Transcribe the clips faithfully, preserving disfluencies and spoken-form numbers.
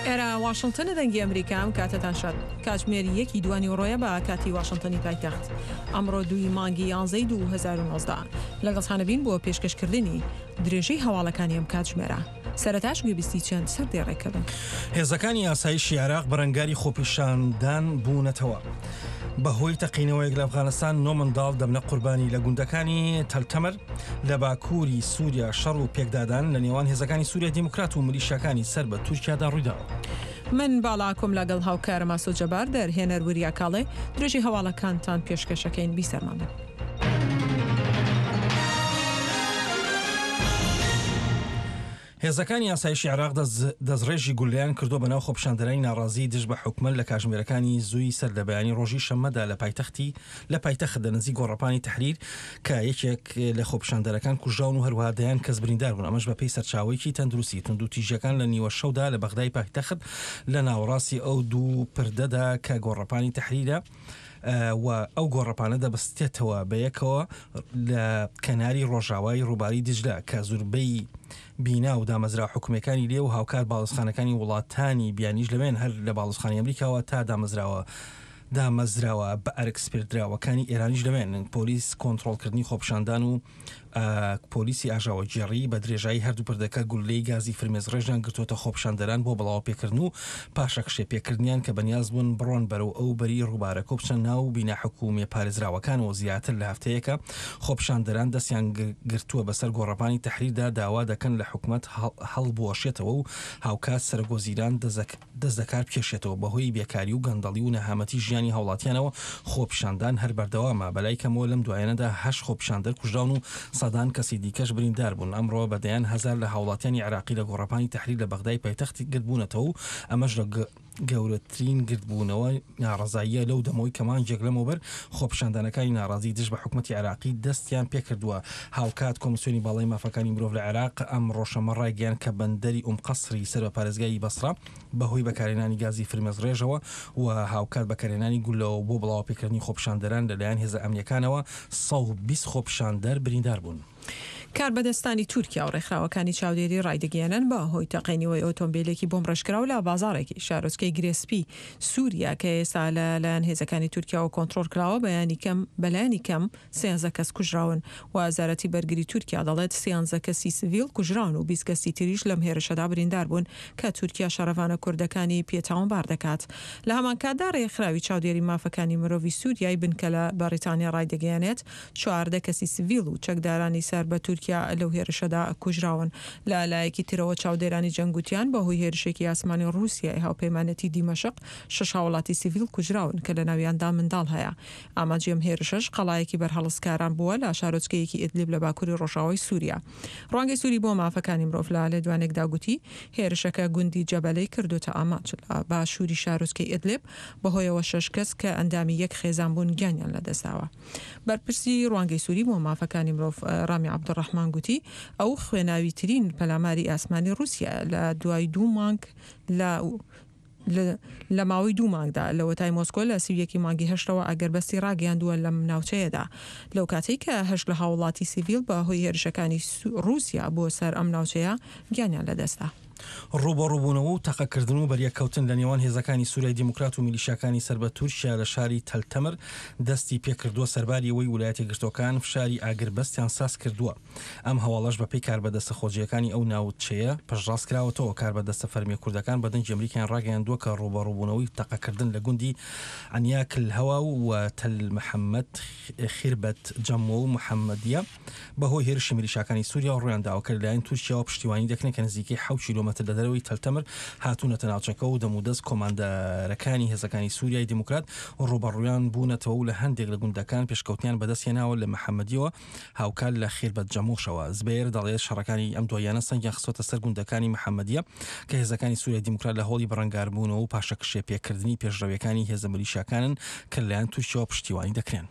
ئێرە واشنگتنە دەنگی ئەمریکام کاتتان شەد کاتژمێر یەکی دوانی ڕۆیە بە کاتی واشنگتنی پایتەخت ئەمڕۆ دوی مانگی یانزەی دوو هەزار و نۆزدە لەگەڵ هانەبین بۆ پێشکەشکردنی درێژەی هەواڵەکانی ئەم کاتژمێرە. سەرەتاش گوێبیستی چەند سەردەی ڕێکەبن. هێزەکانی یاسایشی عێراق بەرەنگاری خۆپیشاندان بوونەتەوە. بەهۆی تەقینەوەیەک لە ئەفغانستان نۆ منداڵ دەبنە قوربانی لە گوندەکانی تەلتەمر لە باکووری سووریا شەڕ و پێکدادان لە نێوان هێزەکانی سووریا دیموکرات و ملیشیاکانی سەر بە تورکیادا ڕوویداوە. من باڵاکۆم لەگەڵ هاوکارە ماسۆ جەبار دەرهێنەر وریە کاڵێ درێژی هەواڵەکانتان پێشکەشەکەین بیسەرمان بن. هێزەکانی یاسایشی عێراق دەستڕێژی گولیان کردو بە ناو خۆپیشاندنەی ناڕازی دژ بە حکومت لە کاتژمێرەکانی زووی سەر لە بەیانی ڕۆژی شەممەدا لە پایتەختی لە پایتەخت نزیک گۆڕەپانی تەحریر کە یەکێک لە خۆپیشاندەرەکان کوژراون و هەروەها دەیان کەس بریندار بوون. ئەمەش بە پێی سەرچاوەیەکی تەندروستی تونند و تیژەکان لە نیوە شەودا لە بەغدای پایتەخت لە ناوەڕاستی ئەو دوو پردەدا کە گۆڕەپانی تەحریرە و ئەو گۆڕەپانە دەبستێتەوە بەیەکەوە لە کەناری ڕۆژاوای ڕووباری دجلە کە زوربەی بینا و دامەزرا حکومەکانی لێ و هاوکار باڵوسخانەکانی وڵاتانی بیانیش لەوێن هەر لە باڵوسخانی ئەمریکاوە تا دامەزراوە دامەزراوە بە ئەرکسپردراوەکانی ئێرانیش لەوێن. پۆلیس کۆنتڕۆڵکردنی خۆپیشاندان و پۆلیسی ئاژاوە جێڕی بە درێژایی هەردوو پردەکە گولەی گازی فرمێز ڕێژیان گرتوۆتە خۆپیشاندەران بۆ بڵاو پێکردن و پاشە کشێ پێکردنیان کە بەنیاز بوون بڕۆن بەرەو ئەو بەری ڕووبارە کۆپچە ناو بینا حکوومێ پارێزراوەکانەوە زیاتر لە هەفتەیەکە خۆپیشاندەران دەستیان گرتووە بەسەر گۆڕەپانی تەحریردا داوا دەکەن لە حکومەت هەڵبوەشێتەوە و هاوکات سەرگۆزیران دەست دەکار بکێشێتەوە بەهۆی بێکاری و گەندەڵی و نەهامەتی ژیانی هاوڵاتیانەوە. خۆپیشاندان هەر بەردەوامە بەلای کەمەوە لەم دوایانەدا هەشت خۆپیشاندەر کوژراون و سەدان کەسی دیکەش بریندار بوون. ئەمڕۆ بەدەیان هەزار لە هاوڵاتیانی عێراقی لە گۆڕەپانی تەحریر لە بەغدای پایتەختی گرتبوونەتەوە و ئەمەش لە گەورەترین گرتبوونەوە ناڕەزاییە لەو دەمەوەی کەمان جێک لەمەوبەر خۆپیشاندانەکانی ناڕازی دژ بە حکومەتی عێراقی دەستیان پێکردووە. هاوکات کۆمیسیۆنی باڵای مافەکانی مرۆڤ لە عێراق ئەم ڕۆژەمە ڕایگەیاند کە بەندەری ئوم قەسری سەر بە پارێزگای بەسڕا بەهۆی بەکارهێنانی گازی فرمێز ڕێژەوە و هاوکات بەکارهێنانی گولەوە بۆ بڵاو پێکردنی خۆپیشاندەران لەلایەن هێزە ئەمنیەکانەوە سەد و بیست خۆپیشاندەر بریندار بوون. کاربەدەستانی تورکیا و ڕێکخراوەکانی چاودێری ڕایدەگەیاندن بە هۆی تەقینەوەی ئۆتۆمبیلێکی بۆم ڕێژکراو لە بازارێکی شارۆچکەی گرێسپی سووریا کە ئێستا لەلایەن هێزەکانی تورکیا و کۆنتڕۆڵ کراوە بەیانی کەم بەلایانی کەم سێنزە کەس کوژراون و وەزارەتی بەرگری تورکیا دەڵێت سێنزە کەسی سڤیل کوژراون و بیست کەسی تریش لەم هێرشەدا بریندار بوون کە تورکیا شەڕەوانە کوردەکانی پێتاوانبار دەکات. لە هەمان کاتدا ڕێکخراوی چاودێری مافەکانی مرۆڤی سووریای بنکە لە بەریتانیا ڕایدەگەیانێت چواردە کەسی سڤیل و چەکدارانی سەر بە تورکیا لەو هێرشەدا کوژراون. لە لایەکی ترەوە چاودێرانی جەنگوتیان بەهۆی هێرشێکی ئاسمانی رووسیای هاوپەیمانەتی دیمەشق شش هاوڵاتی سیڤیل کوژراون کە لە ناویاندا منداڵ هەیە. ئاماجێم هێرشەش قەڵایەکی بەرهەڵسکاران بووە لە شارۆچکەیەکی ئیدلیب لە باکووری ڕۆژاوای سووریا. ڕوانگەی سووری بۆ مافەکانی مرۆڤ لە لێدوانێکدا گوتی هێرشەکە گوندی جەبەلەی کردوتە ئاماچ لە باشووری شارۆچکەی ئیدلیب بەهۆیەوە شەش کەس کە ئەندامی یەک خێزان بوون گیانیان لەدەستاوە. بەرپرسی ڕوانگەی سووری بۆ مافەکانی مرۆڤ ڕامی عەبدوڕەحمان گوتی ئەو خوێناوی ترین پەلاماری ئاسمانی رووسیا لە دوای دوو مانگ لە لە ماوەی دوو مانگدا لە وەتای مۆسکۆ لە سیویەکی مانگی هەشتەوە ئەگەربەستی ڕاگەیاندووە لەم ناوچەیەدا لەو کاتێک کە هەشت لە هاوڵاتی سیڤیل بە هۆی هێرشەکانی رووسیا بۆ سەر ئەم ناوچەیە گیانیان لەدەستا. ڕوبەڕووبوونەوە و تەقەکردن و بەریەکەوتن لە نێوان هێزەکانی سووریای دیموکرات و میلیشیاکانی سەر بە تورکیا لە شاری تەلتەمر دەستی پێکردووە. سەرباری ئەوەی ویلایەتە گرتوەکان فشاری ئاگربەستیان ساز کردووە. ئەم هەواڵەش بەپێی کاربەدەستە خۆجیەکانی ئەو ناوچەیە پشتڕاست کراوەتەوە. کاربەدەستە فەرمیە کوردەکان بەدەنجی ئەمریکایان ڕاگەیاندووە کە ڕوبەڕووبوونەوەی تەقەکردن لە گوندی ئەنیاکل هەوا و تەل محەممەد خیربەت جەمۆ و محەممەدیە بەهۆی هێرشی میلیشیاکانی سووریا و ڕوویانداوە کە لەلایەن تورکیاوە پشتیوانی دەکەن کە نزیکەی حەوت کیلۆمەتر لە دەرەوەی تەلتەمر هاتوونەتە ناوچەکە و دەمودەست کۆماندەرەکانی هێزەکانی سووریای دیموکرات ڕوبەڕوویان بوونەتەوە و لە هەندێک لە گوندەکان پێشکەوتیان بەدەستهێناوە لە محەممەدیەوە هاوکار لە خیربەت جەمۆشەوە. زبێر دەڵێت شەڕەکانی ئەم دوایانە سەنگیان خستۆتە سەر گوندەکانی محەممەدیە کە هێزەکانی سووریای دیموکرات لە هۆڵی بەڕەنگاربوونەوە و پاشە کشێ پێکردنی پێشڕەویەکانی هێزە میلیشیاکانن کە لەلایەن تورکیاوە پشتیوانی دەکرێن.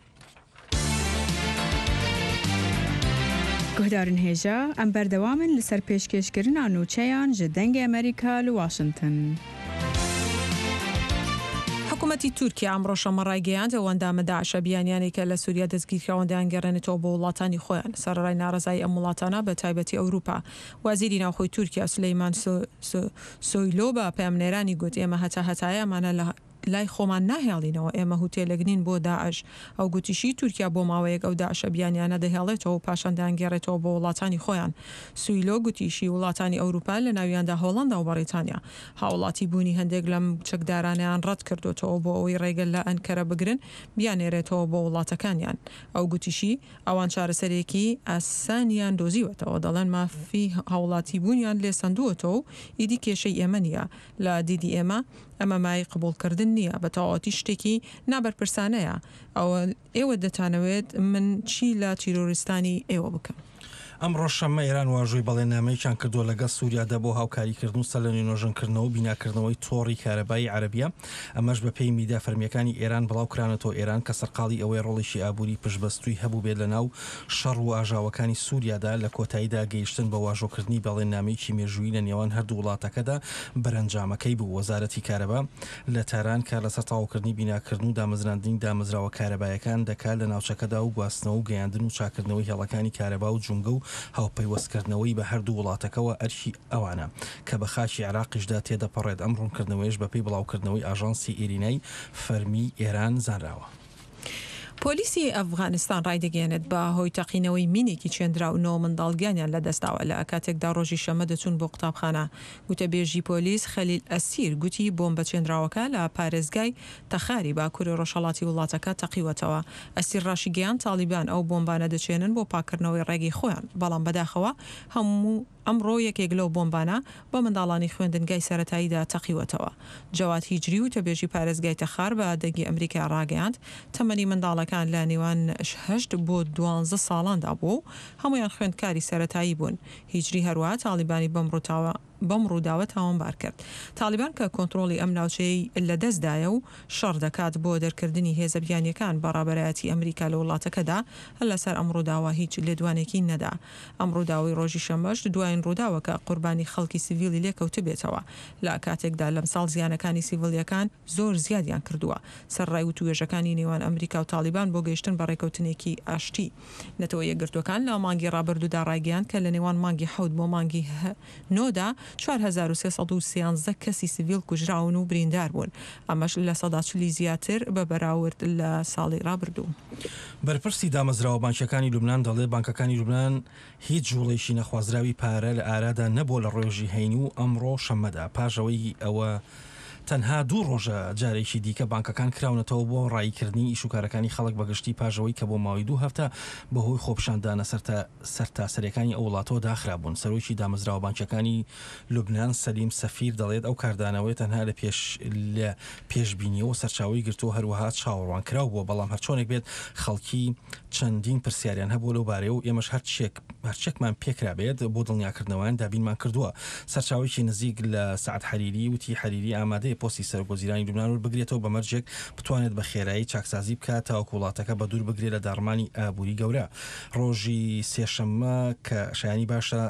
گوهدارن هێژە ئەم بەردەوامن لەسەر پێشکەشکردنا نووچەیان ji dengê Amerîka li Washington. حکوومەتی تورکیا ئەمڕۆ شەمە ڕایگەیاند ئەوەندامە داعشە بیانیانی کە لە سووریا دەستگیرکراوەندەیان گەڕێنێتەوە بۆ وڵاتانی خۆیان. سەرڕای ناڕزایی ئەم وڵاتانە بە تایبەتی ئەوروپا. وەزیری ناوخۆی تورکیا سلەیمان سۆیلۆ بە پەیامنێرانی گوت ئێمە هەتا هەتایەمانە لە لای خۆمان ناهێڵینەوە، ئێمە هوتێلەگرین بۆ داعش. ئەو گوتیشی تورکیا بۆ ماوەیەک ئەو داعشە بیانیانە دەهێڵێتەوە و پاشان دەیانگێڕێتەوە بۆ وڵاتانی خۆیان. سویلۆ گوتیشی وڵاتانی ئەوروپا لە ناویاندا هۆڵەندا و بەریتانیا هاوڵاتی بوونی هەندێک لەم چەکدارانیان ڕەت کردوتەوە بۆ ئەوەی ڕێگەل لە ئەنکەرە بگرن بیانێرێتەوە بۆ وڵاتەکانیان. ئەو گوتیشی ئەوان چارەسەرێکی ئاسانیان دۆزیوەتەوە، دەڵێن مافی هاوڵاتی بوونیان لێ سندووەتەوە و ئیدی کێشەی ئێمە نیە. لە دیدی ئێمە ئەمە مای قبولکردن نییە، بە تەواوەتی شتێکی نابەرپرسانەیە. ئەوە ئێوە دەتانەوێت من چی لە تیرۆریستانی ئێوە بکەم؟ ئەمڕۆ شەمە ئێران واژۆی بەڵێنامەیەکیان کردووە لەگەڵ سووریادا بۆ هاوکاریکردن سەر لە نوێنۆژنکردنەوە و بیناکردنەوەی تۆڕی کارەبایی عەرەبیە. ئەمەش بە پێی میدیا فەرمیەکانی ئێران بڵاو کرانەوە ئێران کە سەرقاڵی ئەوەی ڕۆڵێکی ئابووری پشتبەستووی هەبوو بێت لە ناو شەڕ و ئاژاوەکانی سووریادا لە کۆتاییدا گەیشتن بە واژۆکردنی بەڵێنامەیەکی مێژووی لە نێوان هەردوو وڵاتەکەدا بەرەنجامەکەی بوو. وەزارەتی کارەبا لە تاران کار لەسەر تەواوکردنی بیناکردن و دامەزراندنی دامەزراوە کارەبایەکان دەکات لە ناوچەکەدا و گواستنەوە و گەیاندن و چاکردنەوەی هێڵەکانی کارەبا و جونگە و هاوپەیوەستکردنەوەی بە هەردوو وڵاتەکەەوە ئەرشی ئەوانە کە بە خاچی عراقیشدا تێدەپەڕێت. ئەم ڕوونکردنەوەیش بەپێی بڵاوکردنەوەی ئاژانسی ئێرینەی فەرمی ئێران زانراوە. پۆلیسی ئەفغانستان ڕایدەگەێنێت بە هۆی تەقینەوەی مینێکی چێندرا و نۆ منداڵگیانیان لە دەستاوە لە کاتێکدا ڕۆژی شەمە دەچون بۆ قوتابخانە. گوتەبێژی پۆلیس خەلیل ئەسیر گوتی بۆمبە چێندراوەکە لە پارێزگای تەخاری باکووری ڕۆژهەڵاتی وڵاتەکە تەقیوەتەوە. ئەسیر ڕاشی گەیان تالیبان ئەو بۆمبانە دەچێنن بۆ پاکردنەوەی ڕێگەی خۆیان، بەڵام بەداخەوە هەموو ئەمڕۆ یەکێک لەو بۆمبانە بە منداڵانی خوێندنگای سەرەتاییدا تەقیوەتەوە. جەواد هیجری و تەبێژی پارێزگای تەخار بە دەنگی ئەمریکا ڕاگەیاند تەمەنی منداڵەکان لە نێوان هەشت بۆ دوانزە ساڵاندا بوو، هەمویان خوێندکاری سەرەتایی بوون. هیجری هەروە تالیبانی بەمڕوتاوە بەم ڕووداوە تاوانبار کرد. تالیبان کە کۆنتترۆلی ئەم ناوچەی لە دەستدایە و شەڕ دەکات بۆ دەرکردنی هێزەبیانیەکان بەڕابەرایەتی ئەمریکا لە وڵاتەکەدا لەسەر ئەم ڕووداوە هیچ لێدوانێکی نەدا. ئەم ڕووداوی ڕۆژی شەمەش دوایین ڕووداوەکە قوربانی خەڵکی سیڤیلی لێکەوتە بێتەوە لە کاتێکدا لەم ساڵ زیانەکانی سیڤیلیەکان زۆر زیادیان کردووە. سەرڕای و توێژەکانی نێوان ئەمریکا و تالیبان بۆ گەیشتن بە ڕێکەوتنێکی ئاشتی. نەتەوە یەکگرتوەکان لە مانگی ڕابردوودا ڕایگەیاند کە لە نێوان مانگی حەوت بۆ مانگی نۆدا چوار هەزار و سێسەد و سیانزە کەسی سیڤیل کوژراون و بریندار بوون. ئەمەش لە سەدا چلی زیاتر بە بەراورد لە ساڵی ڕابردوو. بەرپرسی دامەزراوە بانکەکانی لوبنان دەڵێ بانکەکانی لوبنان هیچ جوڵێکی نەخوازراوی پارە لە ئارادا نەبوو لە ڕۆژی هەینی و ئەمڕۆ شەمەدا. پاژەوەی ئەوە تەنها دوو ڕۆژە جارێکی دیکە بانکەکان کراونەتەوە بۆ ڕایکردنی ئیشوکارەکانی خەڵک بەگشتی پاژەوەی کە بۆ ماوەی دوو هەفتە بەهۆی خۆپشاندانە سەرتاسەرەکانی ئەو وڵاتەوە داخرابوون. سەرۆکی دامەزراوە بانکەکانی لوبنان سەلیم سەفیر دەڵێت ئەو کاردانەوەی تەنها لە پێش لە پێشبینیەوە سەرچاوی گرتووە هەروەها چاوەڕوان کراو بووە، بەڵام هەرچۆنێک بێت خەڵکی چەندین پرسیاریان هەبوو لەو بارەیە و ئێمەش هەرچێک هەرچێکمان پێکرابێت بۆ دڵنیاکردنەوەیان دابینمان کردووە. سەرچاوێکی نزیک لە سعد حەریری وتی حەریری ئامادەیە پۆستی سەرۆکوەزیرانی لوبنان بگرێتەوە بە مەرجێک بتوانێت بە خێرایی چاکسازی بکات تاوەکو وڵاتەکە بە دوور بگرێت لە داڕمانی ئابووری گەورە. ڕۆژی سێشەممە کە شایانی باشە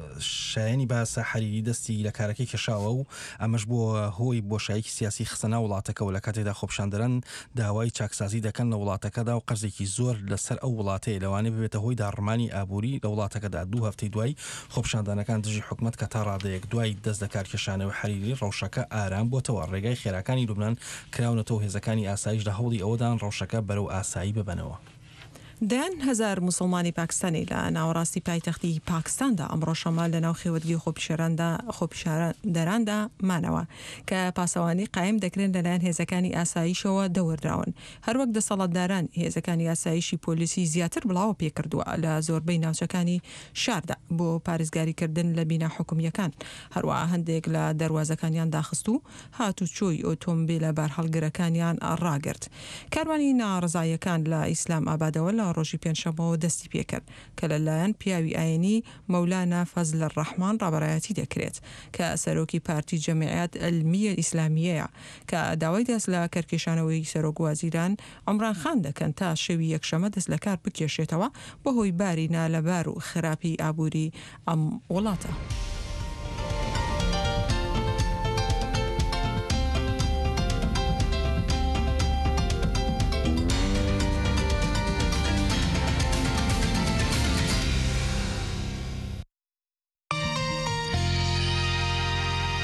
شایانی باسە حەریری دەستی لە کارەکەی کێشاوە و ئەمەش بۆ هۆی بۆشاییکی سیاسی خستەنا وڵاتەکەەوە لە کاتێکدا خۆپشاندەران داوای چاکسازی دەکەن لە وڵاتەکەدا و قەرزێکی زۆر لەسەر ئەو وڵاتەیە لەوانێ ببێتە هۆی داڕمانی ئابووری لە وڵاتەکەدا. دوو هەفتەی دوای خۆپشاندانەکان دژی حکومەت کە تا ڕادەیەک دوای دەست دەکار کێشانەوە حەریری ڕەوشەکە ئارام بۆتەوە. ڕێگای خێراکانی لوبنان کراونەتەوە هێزەکانی ئاسایش لە هەوڵی ئەوەدان ڕەوشەکە بەرەو ئاسایی ببەنەوە. دەیان هەزار موسڵمانی پاکستانی لە ناوەڕاستی پایتەختی پاکستاندا ئەمڕۆ شەمە لە ناو خێوەتگی خۆپیشەراندا خۆپیشاندەراندا مانەوە کە پاسەوانی قایم دەکرێن لەلایەن هێزەکانی ئاسایشەوە دەوەردراون. هەروەک دەسەڵاتداران هێزەکانی ئاسایشی پۆلیسی زیاتر بڵاوە پێکردووە لە زۆربەی ناوچەکانی شاردا بۆ پارێزگاریکردن لە بینا حکومیەکان. هەروەها هەندێک لە دەواازەکانیان داخست و هاتوچۆی ئۆتۆمبیلە بارهەڵگرەکانیان ڕاگرت. کاروانی ناڕزایەکان لە ئیسلام ئابادەوە لە ڕۆژی پێنجشەمەوە دەستی پێکرد کە لەلایەن پیاوی ئاینی مەولانا فەزل الرەحمان ڕابەرایەتی دەکرێت کە سەرۆکی پارتی جەمیعەت ئەلمیە ئیسلامیەیە کە داوای دەست لە کەرکێشانەوەی سەرۆک وەزیران عومران خان دەکەن تا شەوی یەکشەمە دەست لە کار بکێشێتەوە بەهۆی باری نالەبار و خراپی ئابووری ئەم وڵاتە.